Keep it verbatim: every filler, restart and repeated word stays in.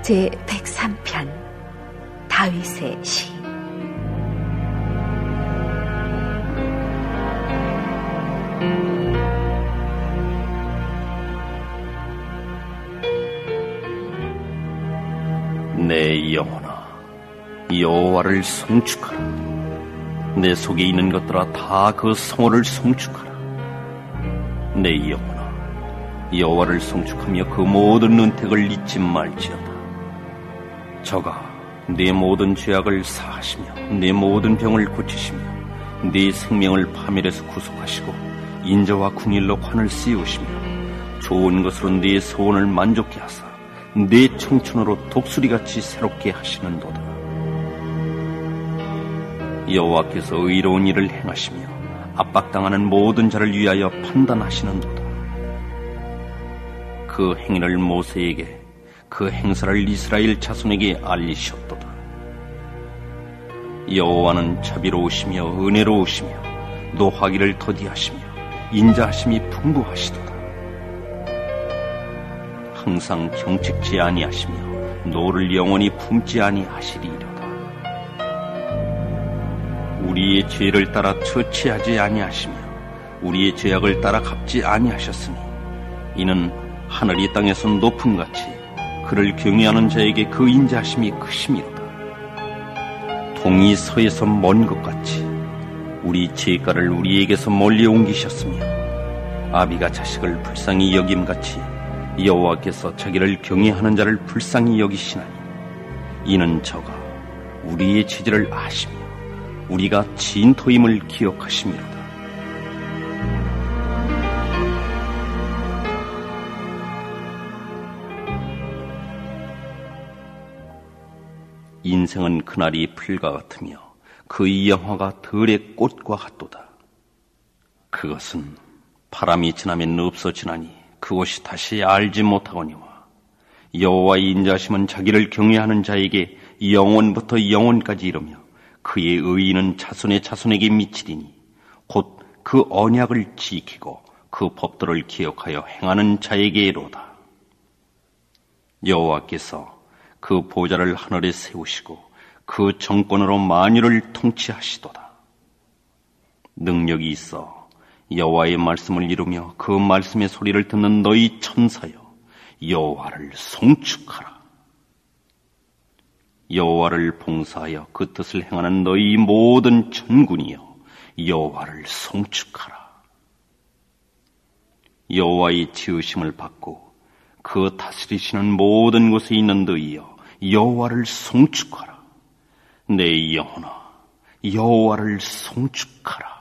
제백삼 편 다윗의 시. 내 영혼아, 여호와를 송축하라. 내 속에 있는 것들아 다 그 성호를 송축하라. 내 영혼아, 여호와를 송축하며 그 모든 은택을 잊지 말지어다. 저가 내 모든 죄악을 사하시며 내 모든 병을 고치시며 네 생명을 파멸에서 구속하시고 인자와 궁일로 관을 씌우시며 좋은 것으로 네 소원을 만족케 하사 네 청춘으로 독수리같이 새롭게 하시는도다. 여호와께서 의로운 일을 행하시며 압박당하는 모든 자를 위하여 판단하시는도다. 그 행위를 모세에게, 그 행사를 이스라엘 자손에게 알리셨도다. 여호와는 자비로우시며 은혜로우시며 노하기를 더디하시며 인자하심이 풍부하시도다. 항상 경책지 아니하시며 노를 영원히 품지 아니하시리이로다. 우리의 죄를 따라 처치하지 아니하시며 우리의 죄악을 따라 갚지 아니하셨으니 이는 하늘이 땅에서 높음같이 그를 경외하는 자에게 그 인자하심이 크심이로다. 동이 서에서 먼 것 같이 우리 죄가를 우리에게서 멀리 옮기셨으며 아비가 자식을 불쌍히 여김같이 여호와께서 자기를 경외하는 자를 불쌍히 여기시나니 이는 저가 우리의 죄를 아시며 우리가 진토임을 기억하심이로다. 인생은 그날이 풀과 같으며 그의 영화가 들의 꽃과 같도다. 그것은 바람이 지나면 없어지나니 그것이 다시 알지 못하거니와 여호와의 인자하심은 자기를 경외하는 자에게 영원부터 영원까지 이르며 그의 의인은 자손의 자손에게 미치리니 곧 그 언약을 지키고 그 법도를 기억하여 행하는 자에게로다. 여호와께서 그 보좌를 하늘에 세우시고 그 정권으로 만유를 통치하시도다. 능력이 있어 여호와의 말씀을 이루며 그 말씀의 소리를 듣는 너희 천사여, 여호와를 송축하라. 여호와를 봉사하여 그 뜻을 행하는 너희 모든 천군이여, 여호와를 송축하라. 여호와의 지으심을 받고 그 다스리시는 모든 곳에 있는 너희여, 여호와를 송축하라. 내 영혼아, 여호와를 송축하라.